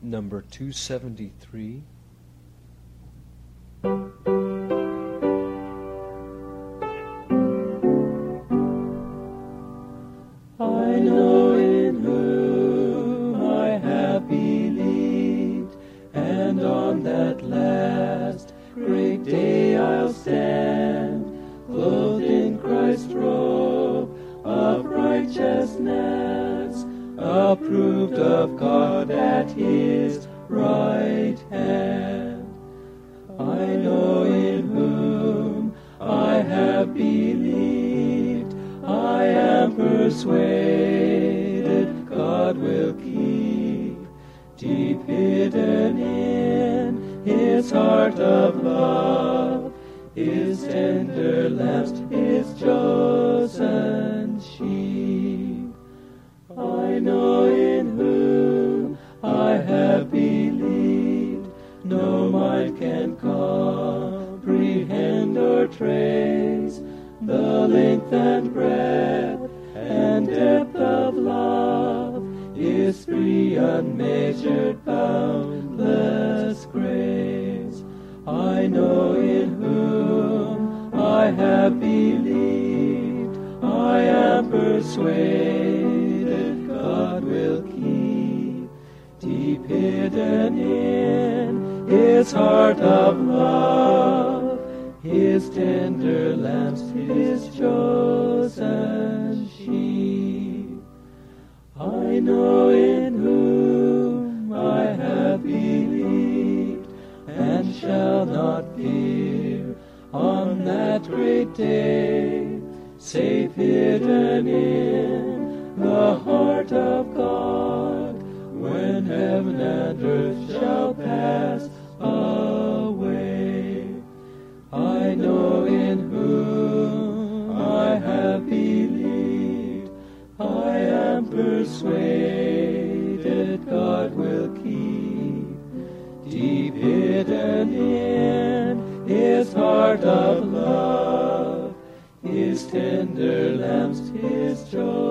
number 273. I know in whom I have believed, and on that last great day I'll stand, clothed in Christ's robe of righteousness, approved of God at His right hand. I know in whom I have believed, I am persuaded God will keep, deep hidden in His heart of love, His tender lambs, His chosen sheep. I know in whom I have believed, no mind can comprehend or trace the length and breadth and depth of love, His free, unmeasured, boundless grace. I know in whom I have believed, I am persuaded God will keep, deep hidden in His heart of love, His tender lambs, His chosen sheep. I know in whom I have believed, and shall not fear on that great day, safe hidden in the heart of God, when heaven and earth shall pass away. I know in whom I have believed, I am persuaded God will keep, deep hidden in His heart of love, His tender lambs, His joy.